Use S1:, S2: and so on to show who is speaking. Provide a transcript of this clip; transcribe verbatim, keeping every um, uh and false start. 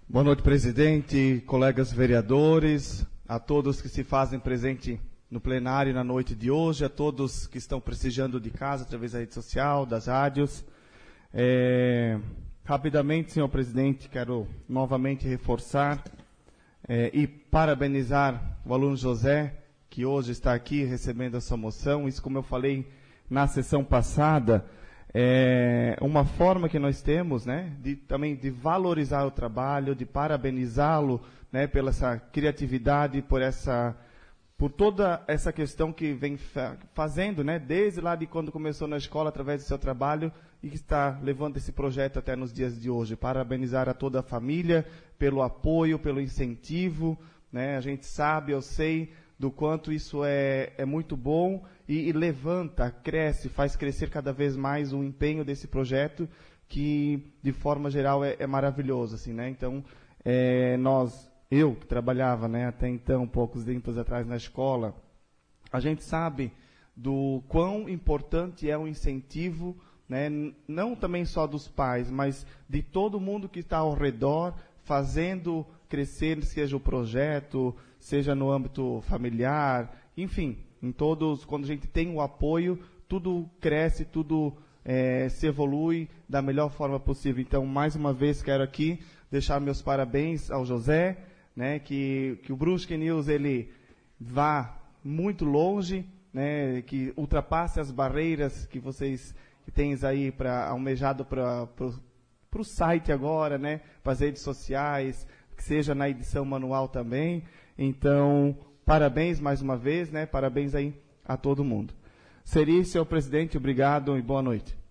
S1: Boa noite, presidente, colegas vereadores, a todos que se fazem presente no plenário na noite de hoje, a todos que estão prestigiando de casa através da rede social, das rádios. É, rapidamente, senhor presidente, quero novamente reforçar é, e parabenizar o aluno José, que hoje está aqui recebendo essa moção. Isso, como eu falei na sessão passada, é uma forma que nós temos, né, de, também de valorizar o trabalho, de parabenizá-lo, né, pela essa criatividade, por essa, por toda essa questão que vem fa fazendo, né, desde lá de quando começou na escola, através do seu trabalho, e que está levando esse projeto até nos dias de hoje. Parabenizar a toda a família pelo apoio, pelo incentivo, né, a gente sabe, eu sei do quanto isso é, é muito bom e, e levanta, cresce, faz crescer cada vez mais o empenho desse projeto, que de forma geral é, é maravilhoso, assim, né? Então, é, nós, eu que trabalhava, né, até então, poucos tempos atrás na escola, a gente sabe do quão importante é o incentivo, né, não também só dos pais, mas de todo mundo que está ao redor, fazendo crescer, seja o projeto, seja no âmbito familiar, enfim, em todos, quando a gente tem o apoio, tudo cresce, tudo é, se evolui da melhor forma possível. Então, mais uma vez, quero aqui deixar meus parabéns ao José, né, que, que o Brusque News ele vá muito longe, né, que ultrapasse as barreiras que vocês que têm aí para almejado para para o site agora, né, para as redes sociais, que seja na edição manual também. Então, parabéns mais uma vez, né, parabéns aí a todo mundo. Seria, senhor presidente, obrigado e boa noite.